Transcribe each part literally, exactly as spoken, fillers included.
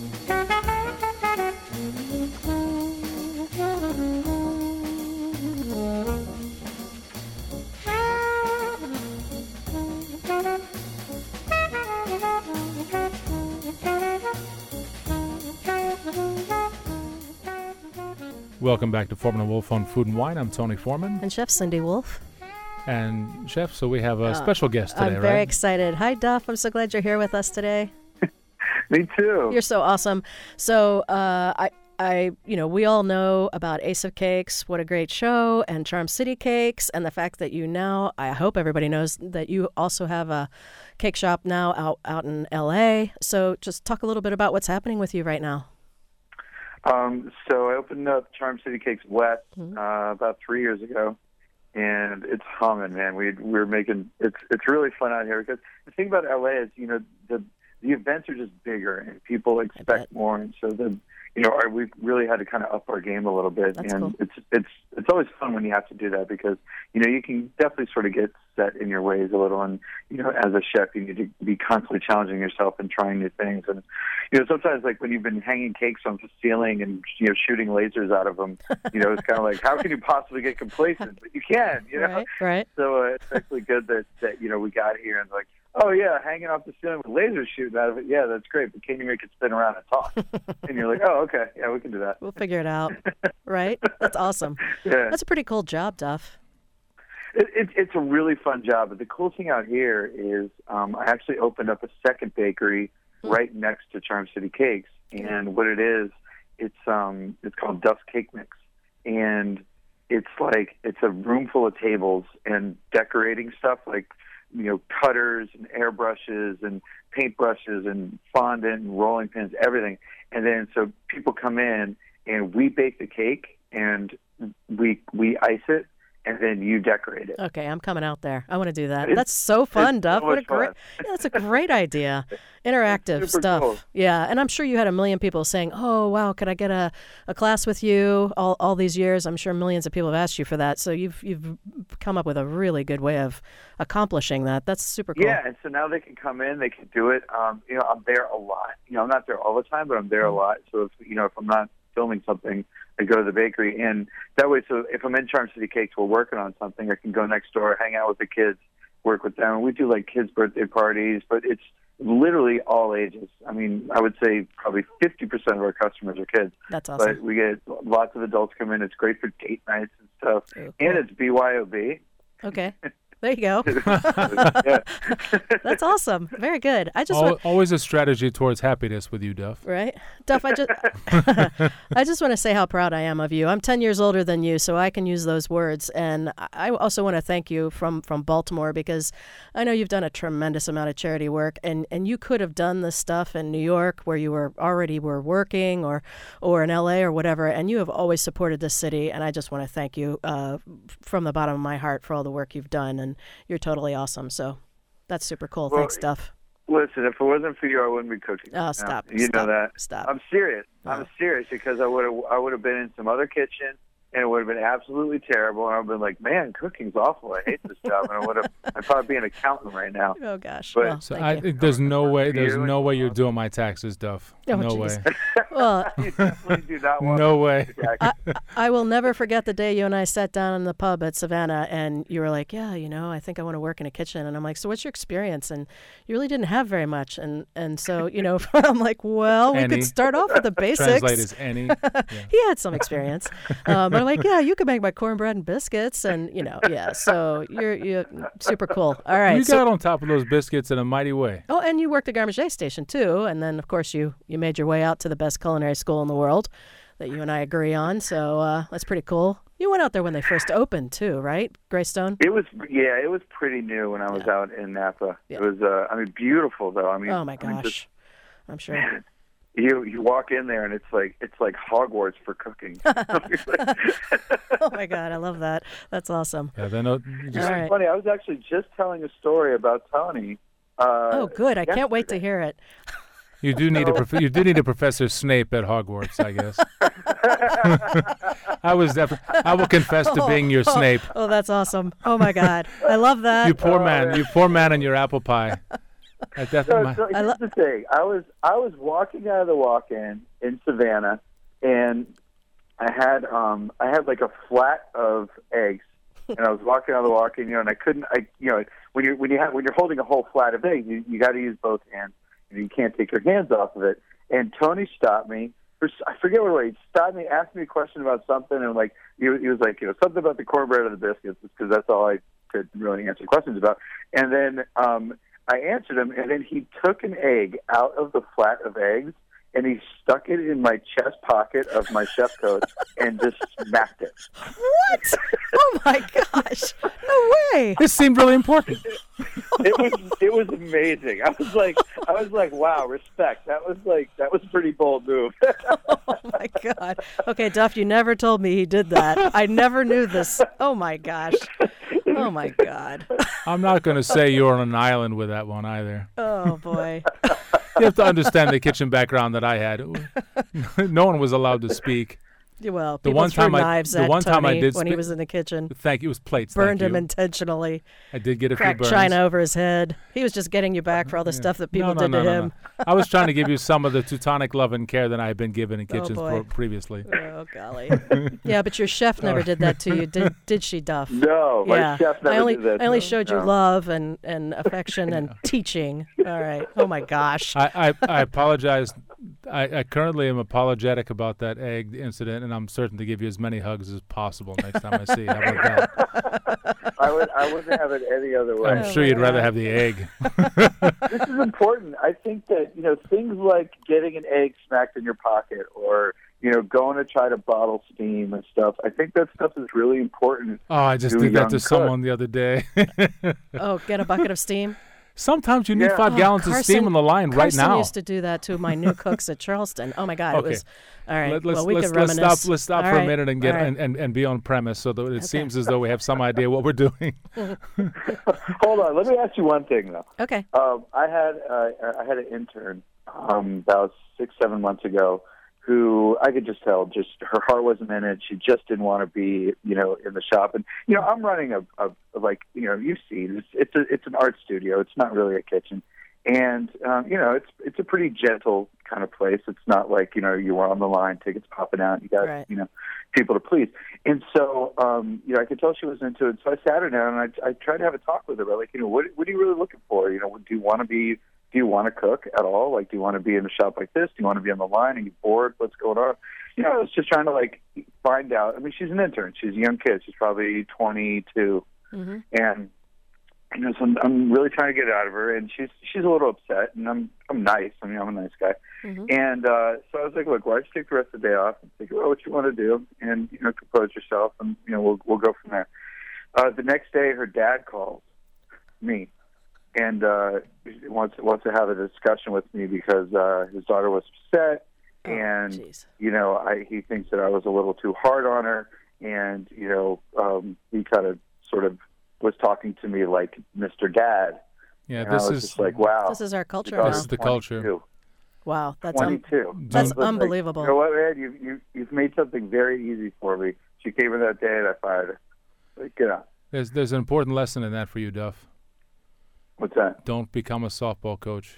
Welcome back to Foreman and Wolf on Food and Wine. I'm Tony Foreman. And Chef Cindy Wolf. And Chef, so we have a uh, special guest today, right? I'm very excited. Hi, Duff. I'm so glad you're here with us today. Me too. You're so awesome. So, uh, I, I, you know, we all know about Ace of Cakes. What a great show, and Charm City Cakes, and the fact that you now, I hope everybody knows that you also have a cake shop now out out in L A. So, just talk a little bit about what's happening with you right now. Um, so I opened up Charm City Cakes West Mm-hmm. uh, about three years ago, and it's humming, man. We we're making it's it's really fun out here because the thing about L A is, you know, the the events are just bigger and people expect more, and so the you know our, we've really had to kind of up our game a little bit. That's and cool. it's it's it's always fun when you have to do that because you know you can definitely sort of get set in your ways a little, and you know as a chef you need to be constantly challenging yourself and trying new things. And you know sometimes like when you've been hanging cakes on the ceiling and you know shooting lasers out of them, you know it's kind of like how can you possibly get complacent? But you can, you know. Right, right. So uh, it's actually good that that you know we got here and like, oh yeah, hanging off the ceiling with lasers shooting out of it. Yeah, that's great. But can you make it spin around and talk? And you're like, oh okay, yeah, we can do that. We'll figure it out. Right? That's awesome. Yeah. That's a pretty cool job, Duff. It, it, it's a really fun job. But the cool thing out here is um, I actually opened up a second bakery Hmm. right next to Charm City Cakes. And what it is, it's um, it's called Duff's Cake Mix. And it's like, it's a room full of tables and decorating stuff like, you know, cutters and airbrushes and paintbrushes and fondant and rolling pins, everything. And then so people come in and we bake the cake and we we ice it, and then you decorate it. Okay, I'm coming out there. I want to do that. It's- That's so fun, it's Duff. so What a much great, fun. yeah, that's a great idea. Interactive It's super stuff. cool. Yeah, and I'm sure you had a million people saying, "Oh, wow, could I get a, a class with you?" All all these years, I'm sure millions of people have asked you for that. So you've you've come up with a really good way of accomplishing that. That's super cool. Yeah, and so now they can come in, they can do it. Um, you know, I'm there a lot. You know, I'm not there all the time, but I'm there a lot. So if you know, if I'm not filming something, I go to the bakery, and that way, so if I'm in Charm City Cakes, we're working on something, I can go next door, hang out with the kids, work with them. And we do like kids' birthday parties, but it's literally all ages. I mean, I would say probably fifty percent of our customers are kids. That's awesome. But we get lots of adults come in. It's great for date nights and stuff. Oh, cool. And it's B Y O B. Okay. There you go. Yeah. That's awesome. Very good. I just Al- want, always a strategy towards happiness with you, Duff. right? Duff, I just I just want to say how proud I am of you. I'm ten years older than you, so I can use those words. And I also want to thank you from, from Baltimore because I know you've done a tremendous amount of charity work, and, and you could have done this stuff in New York where you were already were working or or in L A or whatever, and you have always supported this city, and I just want to thank you uh, from the bottom of my heart for all the work you've done, and you're totally awesome. So that's super cool. Well, Thanks, Duff. Listen, if it wasn't for you, I wouldn't be cooking. Oh, now. stop. You stop, know that. Stop. I'm serious. Oh. I'm serious because I would have I would have been in some other kitchen and it would have been absolutely terrible. And I would have been like, man, cooking's awful. I hate this job. And I would have I'd probably be an accountant right now. Oh, gosh. But- Well, So thank I, you. there's no way, there's You no and- way you're doing my taxes, Duff. Oh, no jeez. way. Well, You definitely do not want No me way. to do that. I will never forget the day you and I sat down in the pub at Savannah, and you were like, yeah, you know, I think I want to work in a kitchen. And I'm like, so what's your experience? And you really didn't have very much. And, and so, you know, I'm like, well, we Any. could start off with the basics. Translate as any. Yeah. He had some experience. um, but I'm like, yeah, you could make my cornbread and biscuits. And, you know, yeah. So you're, you're super cool. All right. You so, got on top of those biscuits in a mighty way. oh, and you worked at Garmager Station, too. And then, of course, you, you made your way out to the best culinary school in the world that you and I agree on. So uh, that's pretty cool. You went out there when they first opened, too, right? Greystone? It was yeah, it was pretty new when I was Yeah. out in Napa. Yeah. It was uh, I mean beautiful though. I mean Oh, my I mean, gosh. just- I'm sure. you you walk in there and it's like it's like Hogwarts for cooking. Oh, my God. I love that. That's awesome. Yeah, then uh, you just, All right. Funny, I was actually just telling a story about Tony. Uh, Oh, good. I can't wait to yesterday. hear it. you do need a prof- you do need a Professor Snape at Hogwarts, I guess. I was definitely. I will confess to being your Oh, Snape. Oh, that's awesome. Oh, my God. I love that. You poor man. You poor man and your apple pie. At that So, my, so here's lo- the thing. I was I was walking out of the walk-in in Savannah, and I had um I had like a flat of eggs, and I was walking out of the walk-in, you know, and I couldn't I you know when you when you have when you're holding a whole flat of eggs, you, you got to use both hands, and you can't take your hands off of it. And Tony stopped me. For, I forget what it was. He stopped me, asked me a question about something, and like he, he was like, you know, something about the cornbread or the biscuits, because that's all I could really answer questions about. And then um, I answered him, and then he took an egg out of the flat of eggs, and he stuck it in my chest pocket of my chef coat and just smacked it. What? Oh my gosh! No way! this seemed really important. It was it was amazing. I was like I was like, wow, respect. That was like that was a pretty bold move. Oh my God! Okay, Duff, you never told me he did that. I never knew this. Oh my gosh! Oh my God! I'm not going to say you're on an island with that one either. Oh boy! You have to understand the kitchen background that I had. No one was allowed to speak. Well, The people one threw time I- knives the at one time I Tony did when he spe- was in the kitchen. Thank you. It was plates. Burned thank him you. intentionally. I did get a few Cracked burns. china over his head. He was just getting you back for all the Yeah. stuff that people no, no, did no, to no, him. No. I was trying to give you some of the Teutonic love and care that I had been given in Oh, kitchens boy. pro- previously. Oh golly! Yeah, but your chef never did that to you, did did she, Duff? No, my Yeah, chef never I only did that. I only no, showed you no. love and, and affection and teaching. All right. Oh my gosh. I, I, I apologize. I, I currently am apologetic about that egg incident, and I'm certain to give you as many hugs as possible next time I see you. How about that? I would I wouldn't have it any other way. I'm Oh, sure my you'd rather God. have the egg. This is important. I think that, you know, things like getting an egg smacked in your pocket, or, you know, going to try to bottle steam and stuff, I think that stuff is really important. Oh, I just To a did that young to cook. someone the other day. Oh, get a bucket of steam. Sometimes you need Yeah. five Oh, gallons of steam Carson- on the line right Carson now. used to do that to my new cooks at Charleston. Oh my God, Okay. it was all right. Let, let's well, we let's, could let's reminisce. stop. Let's stop All for right, a minute and get all right. and, and, and be on premise, so that it seems as though we have some idea what we're doing. Hold on, let me ask you one thing though. Okay. Um, I had uh, I had an intern um, about six seven months ago who I could just tell just her heart wasn't in it. She just didn't want to be, you know, in the shop. And you know, I'm running a, a, a like you know you've seen it's it's a, it's an art studio. It's not really a kitchen. And um, you know, it's it's a pretty gentle kind of place. It's not like, you know, you were on the line, tickets popping out, you got Right. you know people to please. And so um, you know, I could tell she was into it. So I sat her down and I I tried to have a talk with her about, like, you know, what what are you really looking for? You know, do you want to be do you want to cook at all? Like, do you want to be in a shop like this? Do you want to be on the line? Are you bored? What's going on? You know, I was just trying to like find out. I mean, she's an intern. She's a young kid. She's probably twenty-two, Mm-hmm. and you know, so I'm, I'm really trying to get it out of her, and she's she's a little upset, and I'm I'm nice. I mean, I'm a nice guy, Mm-hmm. and uh, so I was like, look, why don't you take the rest of the day off and think about what you want to do, and you know, compose yourself, and you know, we'll we'll go from there. Uh, the next day, her dad calls me, and uh, wants wants to have a discussion with me because uh, his daughter was upset, Oh, and jeez. you know, I, he thinks that I was a little too hard on her, and you know, um, he kind of sort of was talking to me like Mister Dad. Yeah, And this I was is just like, wow. This is our culture your now. This is daughter's the culture. twenty-two. Wow, that's un- twenty-two. that's I was like, unbelievable. You know what, man? You, you, you've made something very easy for me. She came in that day and I fired her. Like, get out. there's there's an important lesson in that for you, Duff. What's that? Don't become a softball coach.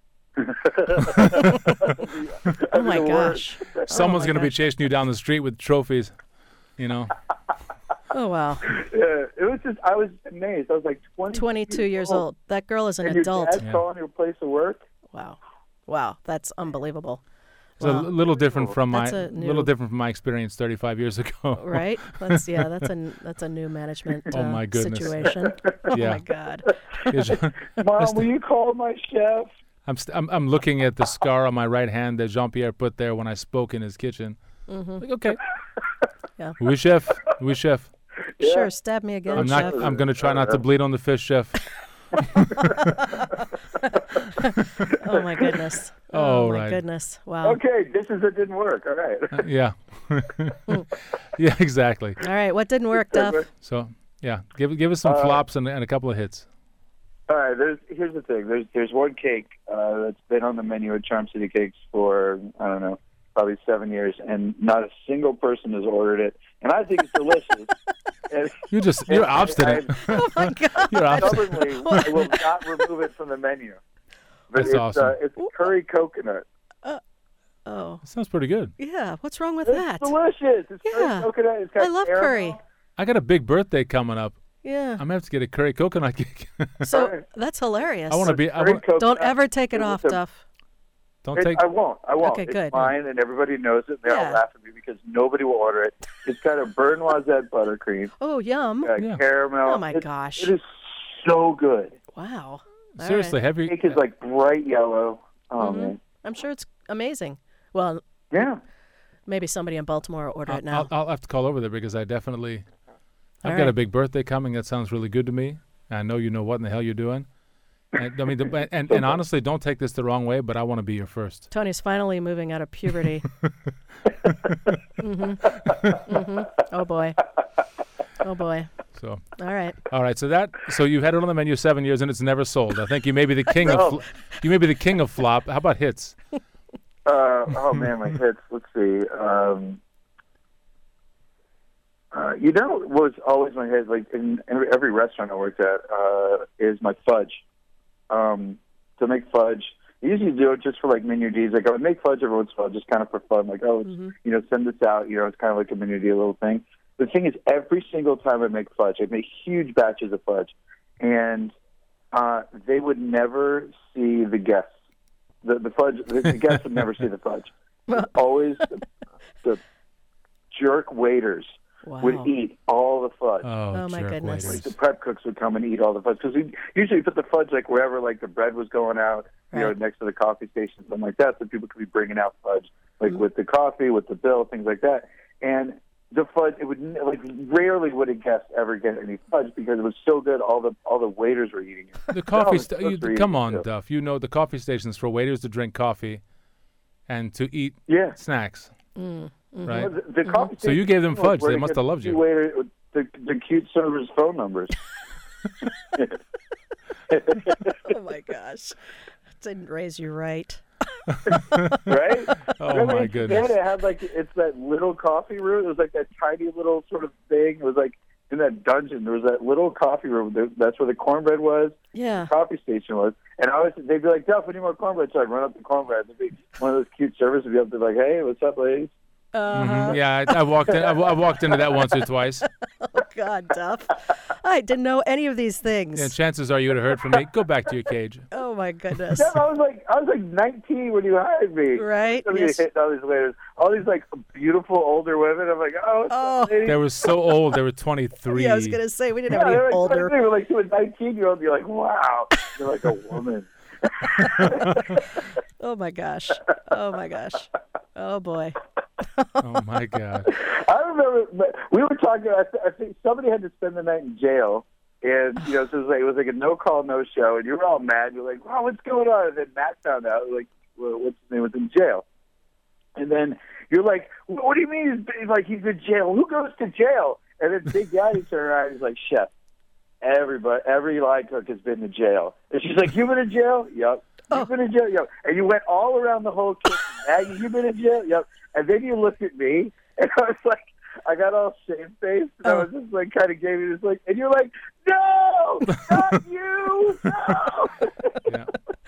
Oh my gosh. Someone's my going to be gosh. chasing you down the street with trophies. You know. Oh wow. Yeah, it was just, I was amazed. I was like twenty-two, twenty-two years old. That girl is an And your adult. dad's Yeah. calling your place of work? Wow. Wow, that's unbelievable. It's a Wow. l- little different from my That's a little new- different from my experience thirty-five years ago. Right? That's yeah, that's a that's a new management uh, Oh, my goodness. situation. Oh Yeah. my god. Is- Mom, will you call my chef? I'm, st- I'm I'm looking at the scar on my right hand that Jean-Pierre put there when I spoke in his kitchen. Mhm. Like, okay. Yeah. Oui, chef. Oui, chef. Yeah. Sure, stab me again, I'm not. chef. I'm going to try not to bleed on the fish, chef. Oh my goodness. Oh, Oh my right. goodness. Wow. Okay, dishes that didn't work. All right. Yeah. Yeah, exactly. All right, what didn't work, Duff? So, yeah, give give us some Uh, flops and, and a couple of hits. All right. There's here's the thing. There's there's one cake uh, that's been on the menu at Charm City Cakes for I don't know, probably seven years, and not a single person has ordered it, and I think it's delicious. And You just you're I- obstinate. Oh my god. You're obstinate. stubbornly, I will not remove it from the menu. But That's it's, awesome. Uh, it's curry coconut. Oh, That sounds pretty good. yeah. What's wrong with It's that? delicious. It's Yeah. curry coconut. It's got I love caramel. curry. I got a big birthday coming up. Yeah. I'm gonna have to get a curry coconut cake. So that's hilarious. I want to be. I Curry want, coconut. Don't ever take it It's off, a- Duff. don't It, take. I won't. I won't. Okay, it's good. mine, and everybody knows it. They Yeah. all laugh at me because nobody will order it. It's got a burnt noisette buttercream, Oh, yum. got Yeah. caramel. Oh, my It- gosh. It is so good. Wow. All Seriously, right. have you? Cake is like bright yellow. Oh Mhm. man. I'm sure it's amazing. Well, Yeah. maybe somebody in Baltimore will order I'll, it now. I'll, I'll have to call over there because I definitely. I've All got a right. big birthday coming. That sounds really good to me. I know you know what in the hell you're doing. And, I mean, the, and, and honestly, don't take this the wrong way, but I want to be your first. Tony's finally moving out of puberty. hmm hmm Oh, boy. Oh, boy. So, All right. all right. So that. So you've had it on the menu seven years and it's never sold. I think you may be the king No. of. Fl- you may be the king of flop. How about hits? Uh, oh man, my hits. Let's see. Um, uh, you know, what was always my hit, like in every, every restaurant I worked at, uh, is my fudge. Um, to make fudge, I usually do it just for like menu D's. Like I would make fudge every once in a while, just kind of for fun. Like, oh, it's, Mhm. you know, send this out. You know, it's kind of like a menu D, a little thing. The thing is, every single time I make fudge, I make huge batches of fudge, and uh, they would never see the guests. The, the fudge, the, the guests would never see the fudge. It's always the, the jerk waiters Wow. would eat all the fudge. Oh, Oh, my jerk goodness. Like waiters. the prep cooks would come and eat all the fudge because we usually put the fudge like wherever like the bread was going out, you know, Right. next to the coffee station, something like that, so people could be bringing out fudge like Mhm. with the coffee, with the bill, things like that. And the fudge, it would n- like rarely would a guest ever get any fudge because it was so good. All the all the waiters were eating it. The coffee. the St- cooks you, were come eating on, it, too. Duff. You know the coffee stations for waiters to drink coffee, and to eat Yeah. snacks, Mm, mhm. right? Well, the, the coffee So you station gave them was fudge. where They you must could have loved see you. Waiter, the, the cute servers' phone numbers. Oh, my gosh. Didn't raise you right. Right? Oh Remember my in goodness. Japan, it had like it's that little coffee room. It was like that tiny little sort of thing. It was like in that dungeon. There was that little coffee room. There- That's where the cornbread was. Yeah. The coffee station was. And I was, they'd be like, "Duff, we need more cornbread." So I'd run up the cornbread. There'd be one of those cute servers would be up there like, "Hey, what's up, ladies?" Uh-huh. Mhm. Yeah, I, I walked in. I, I walked into that once or twice. Oh, God, Duff. I didn't know any of these things. Yeah, chances are you would have heard from me. Go back to your cage. Oh, my goodness. Yeah, I was like, I was like nineteen when you hired me. Right? So you Yes. hit all these waiters, all these like beautiful older women. I'm like, "Oh, what's Oh. up, ladies?" They were so old. They were twenty-three. Yeah, I was going to say, we didn't Yeah, have any they're like, older. twenty-three, like to a nineteen-year-old, you're like, "Wow, you're like a woman." Oh, my gosh. Oh, my gosh. Oh, boy. Oh my God. I remember, but we were talking. I, th- I think somebody had to spend the night in jail, and you know, so it was like, it was like a no call, no show, and you were all mad. You're like, "Wow, what's going on?" And then Matt found out, like, well, what's his name was in jail, and then you're like, "What what do you mean? He's like he's in jail? Who goes to jail?" And then Big Daddy turned around, and he's like, "Chef, everybody, every line cook has been to jail." And she's like, "You've been in jail?" "Yep." Oh. "You've been in jail?" "Yep." And you went all around the whole kitchen. "Maggie, you've been in jail?" "Yep." And then you looked at me, and I was like, I got all shamefaced, and I Oh. was just like, kind of gave you this like, and you're like, "No, not you, no." Yeah.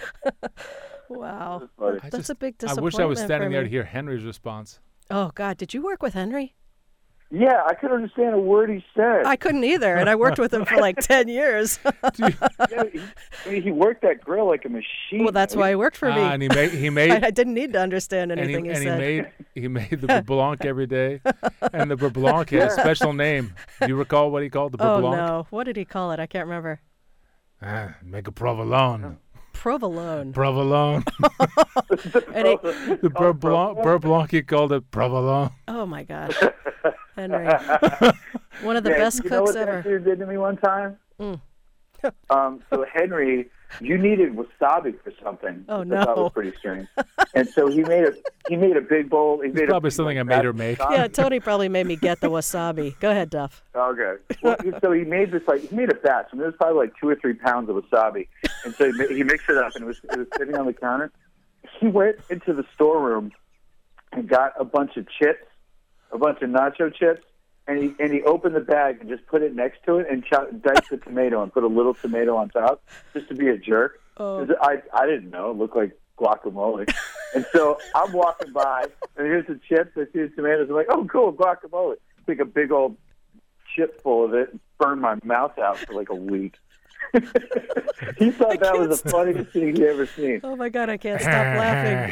Wow. funny. I That's just- a big I disappointment. wish I was standing for there me. to hear Henry's response. Oh, God. Did you work with Henry? Yeah, I couldn't understand a word he said. I couldn't either, and I worked with him for like ten years. yeah, he, I mean, he worked that grill like a machine. Well, that's why he worked for me. Ah, and he made he made I, I didn't need to understand and he, anything he, and he said. made he made the Beurre Blanc every day, and the Beurre Blanc had a special name. Do you recall what he called the Beurre Oh, Blanc? no. What did he call it? I can't remember. Ah, make a provolone. Provolone. Provolone. And he, The Beurre Blanc, Beurre Blanc, he called it provolone. oh, my gosh. Henry. One of the Yeah, best you know cooks what ever. that dude did to me one time? Mm. um, so Henry, you needed wasabi for something. Oh, which I thought no. was pretty strange. And so he made a he made a big bowl. He It's made probably a, something I like, made her mac make. wasabi. Yeah, Tony probably made me get the wasabi. Go ahead, Duff. Okay. Well, so he made this like he made a batch, and there was probably like two or three pounds of wasabi, and so he, ma- he mixed it up, and it was it was sitting on the counter. He went into the storeroom and got a bunch of chips, a bunch of nacho chips, and he and he opened the bag and just put it next to it and chopped, diced the tomato and put a little tomato on top, just to be a jerk. Oh. 'Cause I I didn't know. It looked like guacamole. And so I'm walking by, and here's the chips. I see the tomatoes. I'm like, oh, cool, guacamole. Take a big old chip full of it and burn my mouth out for like a week. He thought that was the funniest thing he ever seen. Oh, my God, I can't stop laughing.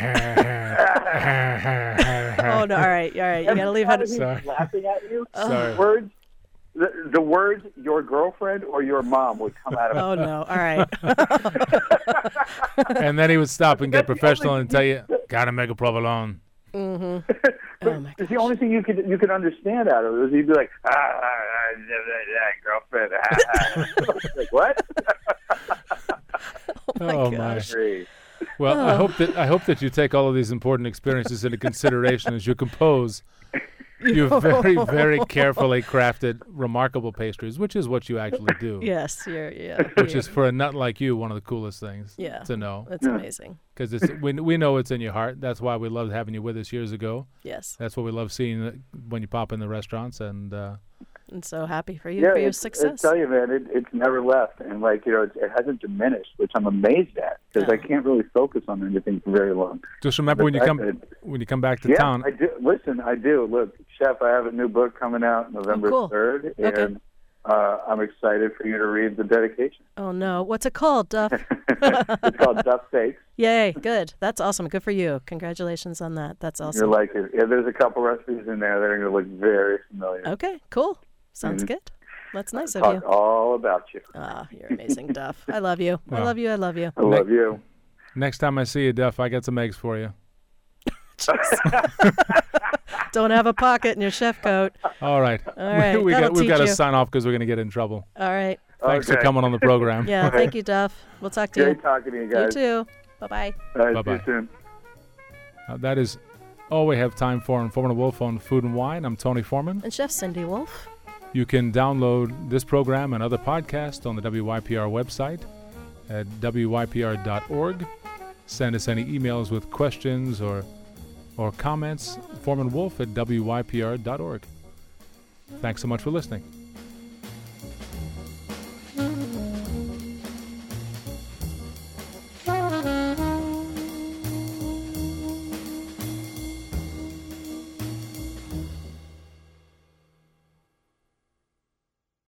Oh, no, all right, all right. You got to leave how to... Sorry. Laughing at you. Sorry. Words, the, the words your girlfriend or your mom would come out of Oh, no, all right. And then he would stop and get That's the professional only and tell you, gotta make a provolone. Mm-hmm. Oh, my It's the only thing you could you could understand out of it. Was he'd be like, ah, ah, ah, girlfriend. Ah, ah. Like, what? my Oh, gosh. my. Well, I Oh. hope that I hope that you take all of these important experiences into consideration as you compose your very, very carefully crafted, remarkable pastries, which is what you actually do. Yes, you're, yeah. Which you're- is, for a nut like you, one of the coolest things Yeah. to know. That's amazing. Because it's we, we know it's in your heart. That's why we loved having you with us years ago. Yes. That's what we love seeing uh, when you pop in the restaurants. And uh, I'm so happy for you, Yeah, for your it's, I success. tell you, man, it, it's never left, and like you know, it, it hasn't diminished, which I'm amazed at because Oh. I can't really focus on anything for very long. just remember The when you fact come that- when you come back to yeah, town. I do. Listen, I do. Look, Chef, I have a new book coming out November cool. third, Okay. and uh, I'm excited for you to read the dedication. Oh, no. What's it called, Duff? It's called Duff Steaks. Yay, good. That's awesome. Good for you. Congratulations on that. That's awesome. You're like it. Yeah, there's a couple recipes in there that are going to look very familiar. Okay, cool. Sounds Mhm. good. That's nice of Talk you. all about you. Ah, you're amazing, Duff. I love you. I Wow. love you. I love you. I love you. Next time I see you, Duff, I got some eggs for you. Don't have a pocket in your chef coat. All right. All right, we that'll got, we've got teach to you. sign off because we're going to get in trouble. All right. Thanks for Okay. coming on the program. Yeah, thank you, Duff. We'll talk to Great you. talking to you You guys. too. Bye-bye. All right, see Bye-bye. you soon. Uh, that is all we have time for on Foreman and Wolf on Food and Wine. I'm Tony Foreman. And Chef Cindy Wolf. You can download this program and other podcasts on the W Y P R website at W Y P R dot org. Send us any emails with questions or or comments, foreman wolf at W Y P R dot org. Thanks so much for listening.